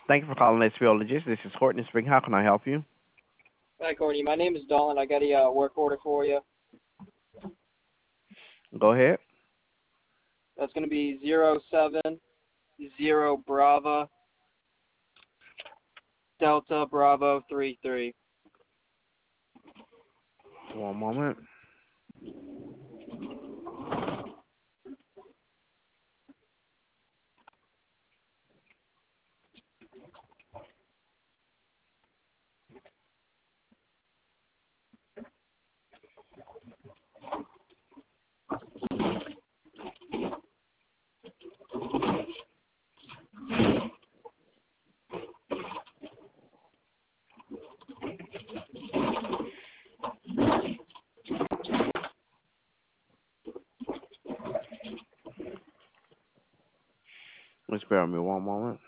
Thank you for calling SPL Logistics. This is Courtney speaking. How can I help you? Hi, Courtney. My name is Dolan. I got a work order for you. Go ahead. That's going to be 070 Bravo Delta Bravo 33. One moment. Just bear with me one moment.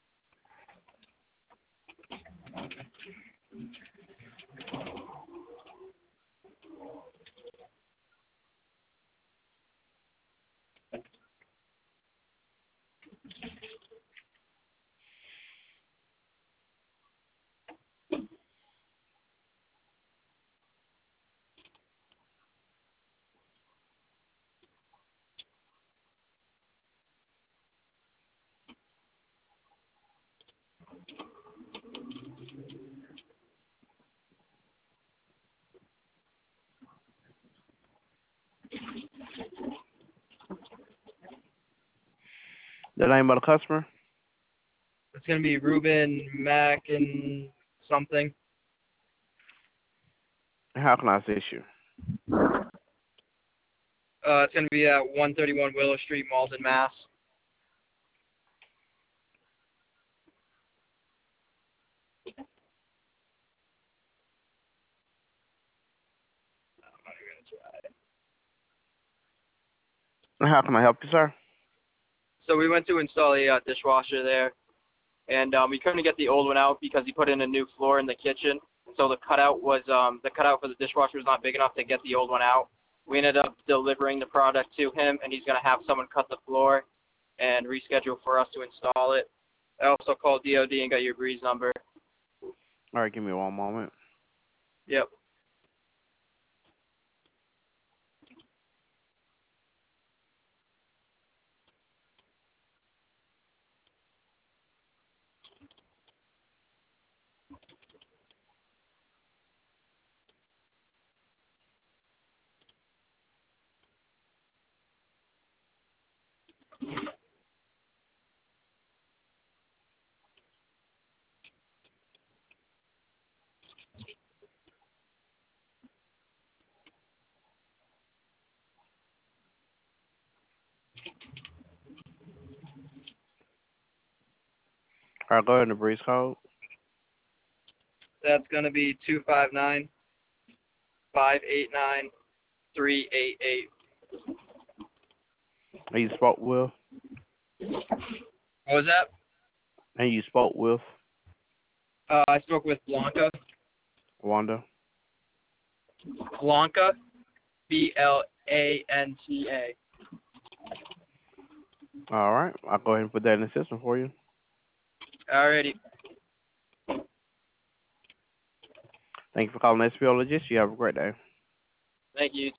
The name of the customer? It's going to be Ruben Mac and something. How can I assist you? It's going to be at 131 Willow Street, Malden, Mass. How can I help you, sir? So we went to install a dishwasher there, and we couldn't get the old one out because he put in a new floor in the kitchen. So the cutout for the dishwasher was not big enough to get the old one out. We ended up delivering the product to him, and he's going to have someone cut the floor and reschedule for us to install it. I also called DOD and got your Breeze number. All right, give me one moment. Yep. All right, go ahead and the Breeze code. That's going to be 259-589-388. And you spoke with? What was that? And you spoke with? I spoke with Blanca. Wanda? Blanca, Blanta. All right, I'll go ahead and put that in the system for you. Alrighty. Thank you for calling SPL Logistics. You have a great day. Thank you.